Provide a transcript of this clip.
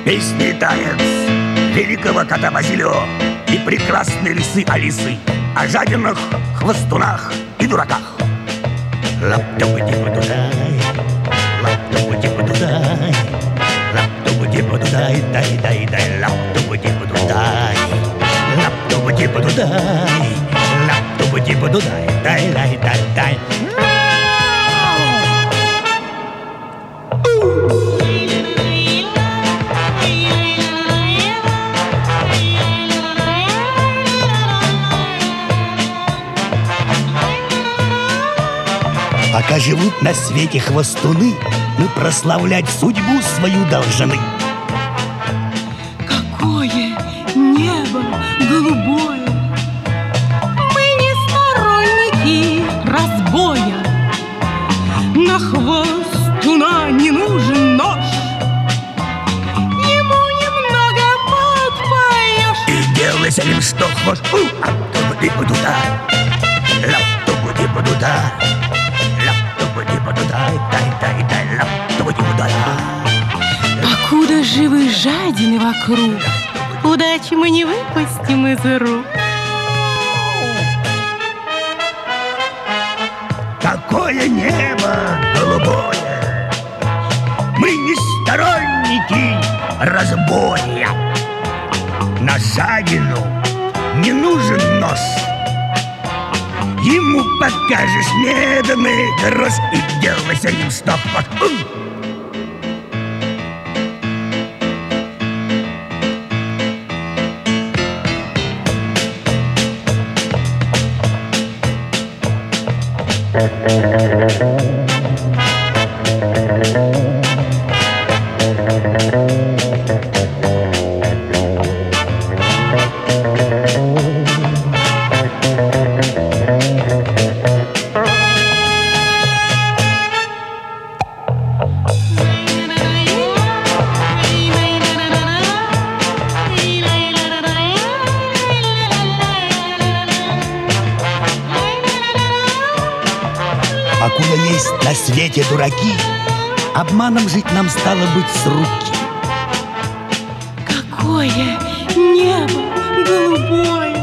Песни танец великого кота Базилио и прекрасной лисы Алисы о жадинах, хвостунах и дураках. Лап-тупа-типа-дудай, лап-тупа-типа-дудай, лап-тупа-типа-дудай, дай-дай-дай, лап-тупа-типа-дудай, лап-тупа-типа-дудай, лап-тупа-типа-дудай, дай-дай-дай-дай. Пока живут на свете хвостуны, мы прославлять судьбу свою должны. Какое небо голубое! Мы не сторонники разбоя. На хвостуна не нужен нож, ему немного подпоешь. И делай с ним что хочешь. Лап-тупа-типа-туда, лап-тупа-типа-туда, лап-тупа-типа-туда, дай-дай-дай, лап-тупа-типа-туда. Покуда живы жадины вокруг, удачи мы не выпустим из рук. Какое небо голубое! Мы не сторонники разбоя. На жадину не нужен нож, ему покажешь медный грош и делай с ним что хочешь. Покуда есть на свете дураки, обманом жить нам стало быть с руки. Какое небо голубое!